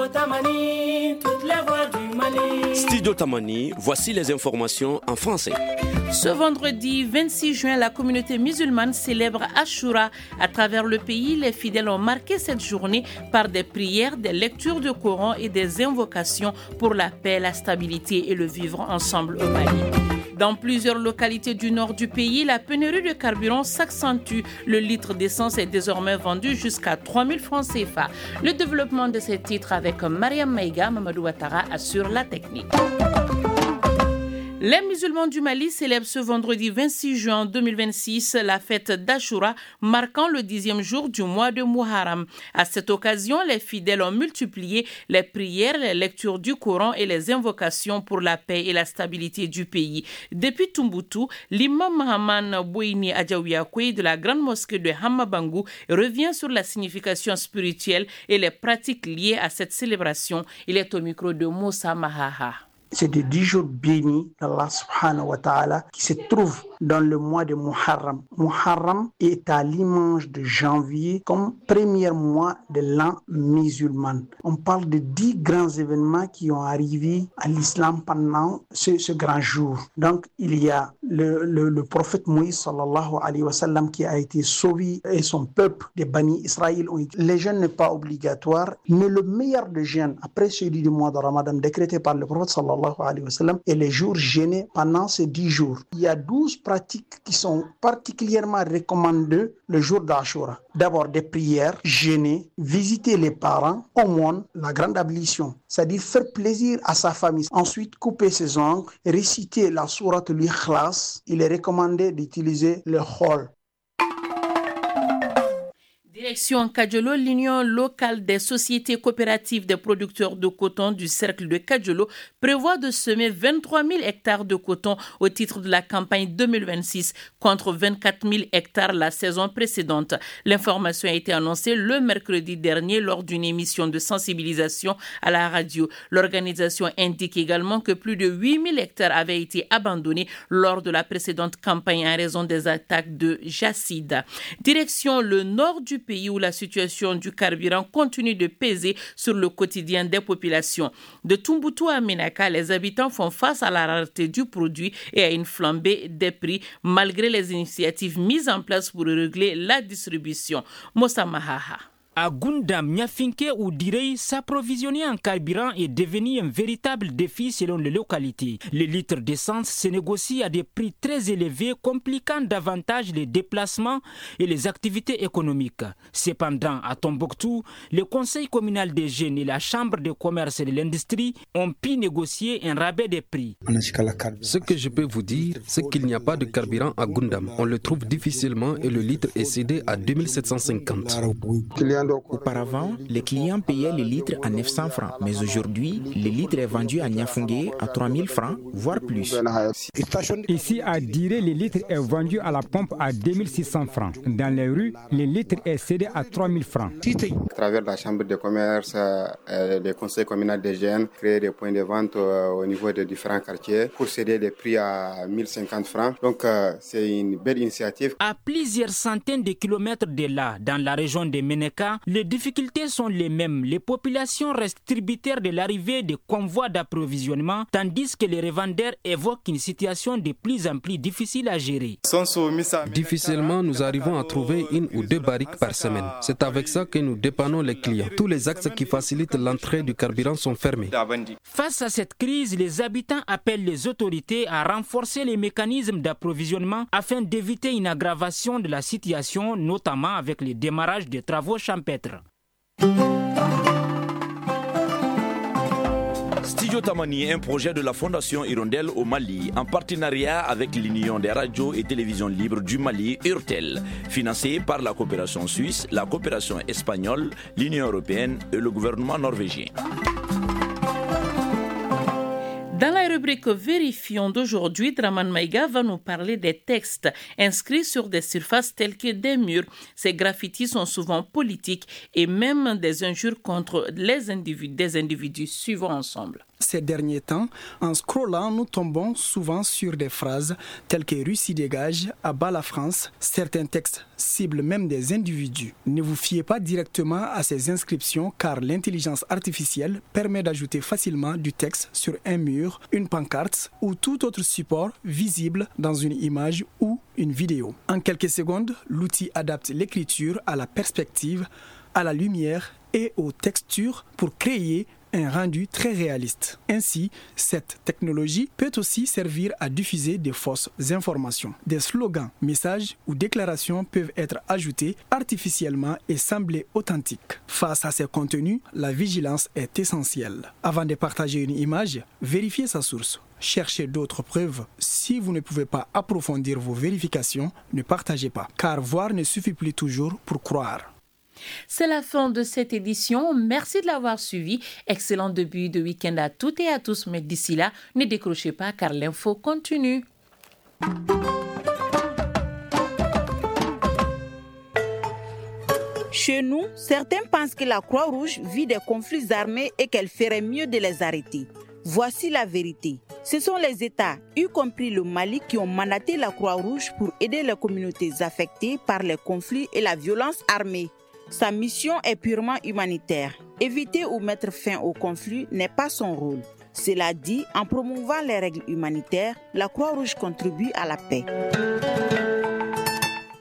Tamani, toutes les voix du Mali. Studio Tamani, voici les informations en français. Ce vendredi 26 juin, la communauté musulmane célèbre Ashura. À travers le pays, les fidèles ont marqué cette journée par des prières, des lectures de Coran et des invocations pour la paix, la stabilité et le vivre ensemble au Mali. Dans plusieurs localités du nord du pays, la pénurie de carburant s'accentue. Le litre d'essence est désormais vendu jusqu'à 3 000 francs CFA. Le développement de ces titres avec Mariam Maïga, Mamadou Ouattara assure la technique. Les musulmans du Mali célèbrent ce vendredi 26 juin 2026 la fête d'Ashura, marquant le 10e jour du mois de Muharram. À cette occasion, les fidèles ont multiplié les prières, les lectures du Coran et les invocations pour la paix et la stabilité du pays. Depuis Tombouctou, l'imam Mahaman Bouini Adjaouiakoui de la grande mosquée de Hamabangou revient sur la signification spirituelle et les pratiques liées à cette célébration. Il est au micro de Moussa Mahaha. C'est des 10 jours bénis d'Allah subhanahu wa ta'ala qui se trouvent dans le mois de Muharram. Muharram est à l'image de janvier comme premier mois de l'an musulman. On parle de 10 grands événements qui ont arrivé à l'islam pendant ce grand jour. Donc il y a le prophète Moïse sallallahu alayhi wa sallam qui a été sauvé et son peuple des Bani Israël. Les jeûnes n'est pas obligatoire, mais le meilleur de jeûne après celui du mois de Ramadan décrété par le prophète sallallahu alayhi wa sallam et les jours jeûnés pendant ces 10 jours. Il y a 12 pratiques qui sont particulièrement recommandées le jour d'Ashura. D'abord des prières, jeûner, visiter les parents, aumône, la grande ablution, c'est-à-dire faire plaisir à sa famille. Ensuite, couper ses ongles, réciter la sourate l'Ikhlas. Il est recommandé d'utiliser le khol. Direction Kajolo, l'Union locale des sociétés coopératives des producteurs de coton du cercle de Kajolo prévoit de semer 23 000 hectares de coton au titre de la campagne 2026 contre 24 000 hectares la saison précédente. L'information a été annoncée le mercredi dernier lors d'une émission de sensibilisation à la radio. L'organisation indique également que plus de 8 000 hectares avaient été abandonnés lors de la précédente campagne en raison des attaques de Jacide. Direction le nord du pays où la situation du carburant continue de peser sur le quotidien des populations. De Tombouctou à Ménaka, les habitants font face à la rareté du produit et à une flambée des prix malgré les initiatives mises en place pour régler la distribution. Moussa Mahaha. À Gundam, Niafinke ou Direi, s'approvisionner en carburant est devenu un véritable défi selon les localités. Les litres d'essence se négocient à des prix très élevés, compliquant davantage les déplacements et les activités économiques. Cependant, à Tombouctou, le conseil communal des jeunes et la chambre de commerce et de l'industrie ont pu négocier un rabais des prix. Ce que je peux vous dire, c'est qu'il n'y a pas de carburant à Gundam. On le trouve difficilement et le litre est cédé à 2750. Auparavant, les clients payaient le litre à 900 francs, mais aujourd'hui, le litre est vendu à Niafungue à 3000 francs, voire plus. Ici à Diré, le litre est vendu à la pompe à 2600 francs. Dans les rues, le litre est cédé à 3000 francs. À travers la chambre de commerce, le conseil communal des jeunes crée des points de vente au niveau de différents quartiers pour céder des prix à 1050 francs. Donc c'est une belle initiative. À plusieurs centaines de kilomètres de là, dans la région de Ménéka, les difficultés sont les mêmes. Les populations restent tributaires de l'arrivée des convois d'approvisionnement, tandis que les revendeurs évoquent une situation de plus en plus difficile à gérer. Difficilement, nous arrivons à trouver 1 ou 2 barriques par semaine. C'est avec ça que nous dépannons les clients. Tous les axes qui facilitent l'entrée du carburant sont fermés. Face à cette crise, les habitants appellent les autorités à renforcer les mécanismes d'approvisionnement afin d'éviter une aggravation de la situation, notamment avec le démarrage des travaux champêtres. Studio Tamani est un projet de la Fondation Hirondelle au Mali en partenariat avec l'Union des radios et télévisions libres du Mali, URTEL, financé par la coopération suisse, la coopération espagnole, l'Union européenne et le gouvernement norvégien. Dans la rubrique Vérifions d'aujourd'hui, Draman Maïga va nous parler des textes inscrits sur des surfaces telles que des murs. Ces graffitis sont souvent politiques et même des injures contre des individus. Suivons ensemble. Ces derniers temps, en scrollant, nous tombons souvent sur des phrases telles que « Russie dégage »,« à bas la France ». Certains textes ciblent même des individus. Ne vous fiez pas directement à ces inscriptions car l'intelligence artificielle permet d'ajouter facilement du texte sur un mur, une pancarte ou tout autre support visible dans une image ou une vidéo. En quelques secondes, l'outil adapte l'écriture à la perspective, à la lumière et aux textures pour créer un rendu très réaliste. Ainsi, cette technologie peut aussi servir à diffuser des fausses informations. Des slogans, messages ou déclarations peuvent être ajoutés artificiellement et sembler authentiques. Face à ces contenus, la vigilance est essentielle. Avant de partager une image, vérifiez sa source. Cherchez d'autres preuves. Si vous ne pouvez pas approfondir vos vérifications, ne partagez pas, car voir ne suffit plus toujours pour croire. C'est la fin de cette édition. Merci de l'avoir suivi. Excellent début de week-end à toutes et à tous. Mais d'ici là, ne décrochez pas car l'info continue. Chez nous, certains pensent que la Croix-Rouge vit des conflits armés et qu'elle ferait mieux de les arrêter. Voici la vérité. Ce sont les États, y compris le Mali, qui ont mandaté la Croix-Rouge pour aider les communautés affectées par les conflits et la violence armée. Sa mission est purement humanitaire. Éviter ou mettre fin au conflit n'est pas son rôle. Cela dit, en promouvant les règles humanitaires, la Croix-Rouge contribue à la paix.